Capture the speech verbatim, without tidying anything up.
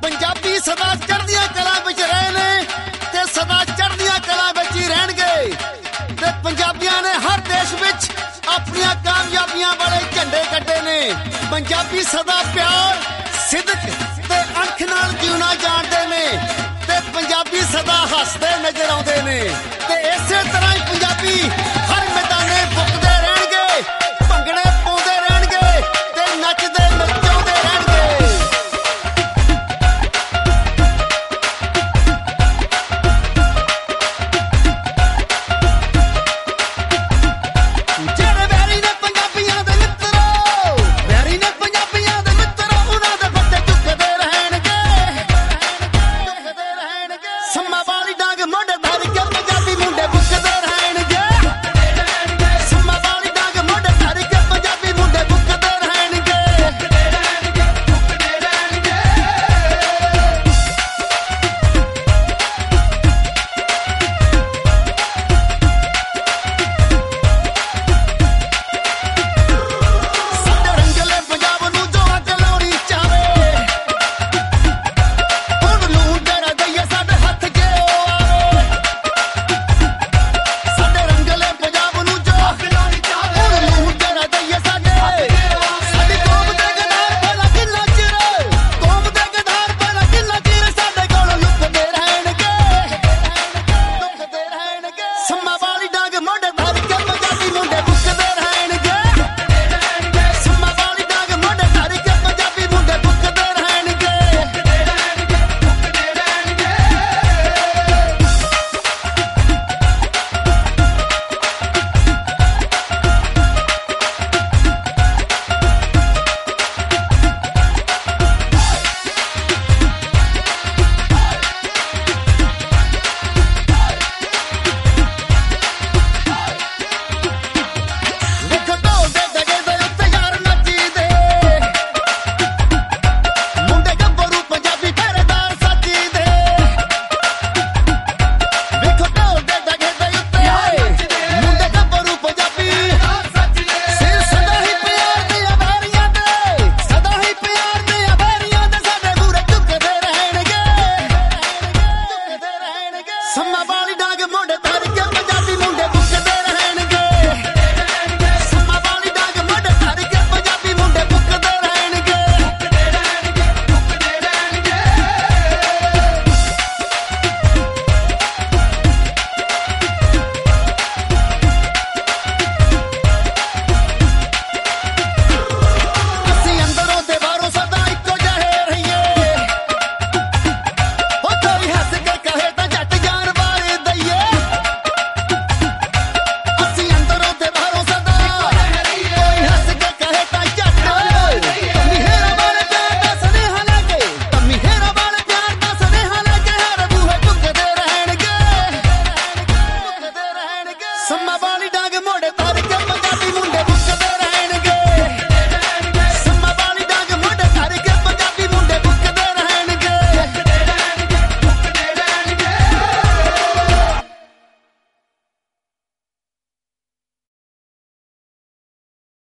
ਪੰਜਾਬੀ ਸਦਾ ਚੜ੍ਹਦੀਆਂ ਕਲਾਂ ਵਿੱਚ ਰਹੇ ਨੇ ਤੇ ਸਦਾ ਚੜ੍ਹਦੀਆਂ ਕਲਾਂ ਵਿੱਚ ਹੀ ਰਹਿਣਗੇ ਤੇ ਪੰਜਾਬੀਆਂ ਨੇ ਹਰ ਦੇਸ਼ ਵਿੱਚ ਆਪਣੀਆਂ ਕਾਮਯਾਬੀਆਂ ਵਾਲੇ ਝੰਡੇ ਕੱਢੇ ਨੇ। ਪੰਜਾਬੀ ਸਦਾ ਪਿਆਰ ਸਿਦਕ ਤੇ ਅੱਖ ਨਾਲ ਜਿਉਣਾ ਜਾਣਦੇ ਨੇ ਤੇ ਪੰਜਾਬੀ ਸਦਾ ਹੱਸਦੇ ਨਜ਼ਰ ਆਉਂਦੇ ਨੇ ਤੇ ਇਸੇ ਤਰ੍ਹਾਂ ਹੀ ਪੰਜਾਬੀ